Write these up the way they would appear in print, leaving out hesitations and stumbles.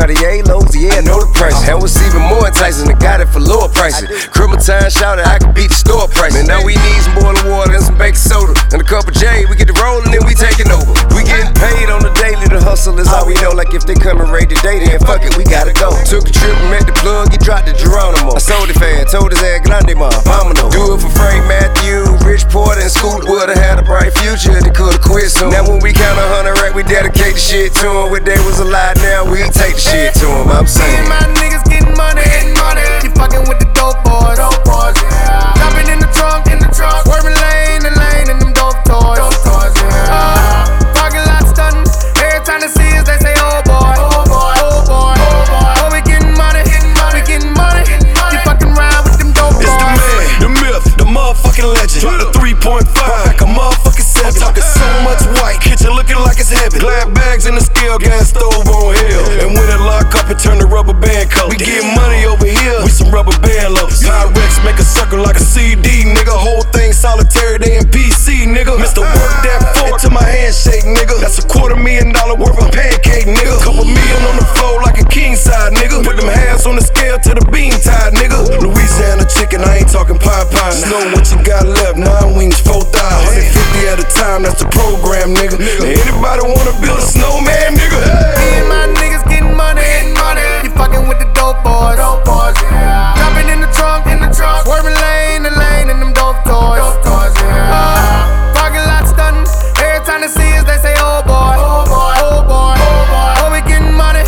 Cartier lows, yeah, I know the price. And what's even more enticing, I got it for lower prices. Criminal time shouted, I can beat the store price. Man, now we need some boiling water and some baking soda and a cup of J. We get the rollin' and we taking over. We getting paid on the daily, the hustle is all we know. Like if they coming raid today, then fuck it, we gotta go. Took a trip and met the plug, he dropped the Geronimo. I sold it fast, told his ass Grande Ma, Vamano. Do it for Frank Matthew, Rich Porter, and Scoot. Would've had a bright future, they could've quit soon. Now when we count 100 rack, we dedicate the shit to him. When they was alive now, we take the shit to him. I'm saying my niggas getting money, keep fucking with the dope boys, yeah. Jumping in the trunk, swerving lane and them dope toys, yeah. Parking lot stunting, every time they see us, they say, oh boy, oh boy, oh boy, oh boy. Oh, we getting money, keep fucking around with them dope boys. It's the man, the myth, the motherfucking legend. Drop the 3.5, like a motherfucking 7. Talking so much white, kitchen looking like it's heaven. Glad bags in the scale, gas stove on hill. And when it lock up, it turn to rubber band color. We get money over here, we some rubber band lovers. Pyrex make a circle like a CD, nigga. Whole thing solitary, they in PC, nigga. Mr. Work that fork to my handshake, nigga. That's $250,000 worth of pancake, nigga. Couple million on the floor like a king side, nigga. Put them hands on the scale to the bean tide, nigga. Louisiana chicken, I ain't talking pie. Just know what you got left, 9 wings, 4 thighs. 150 at a time, that's the program, nigga. Anybody wanna build a snowman, nigga? Me and my niggas getting money, keep fucking with the dope boys, yeah. Jumping in the trunk, swerving lane and them dope toys, yeah. Parking lot stunting, every time they see us, they say, oh boy, oh boy, oh boy, oh boy. Oh, we getting money,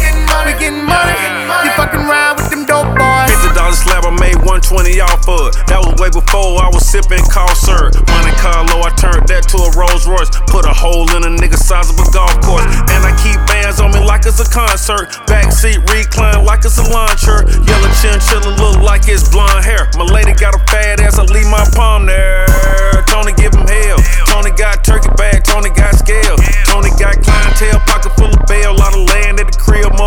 keep fucking around with them dope boys. $50 slab, I made 120 off of it. That was way before I was sipping cough syrup. Monte Carlo, I turned that to a Rolls Royce. Put a hole in a nigga size of a golf course. And I keep bands on me like it's a concert. Backseat recline like it's a launcher. Yellow chinchilla look like it's blonde hair. My lady got a fat ass, I leave my palm there. Tony give him hell. Tony got turkey bag, Tony got scale. Tony got clientele, pocket full of bail. Lot of land at the crib,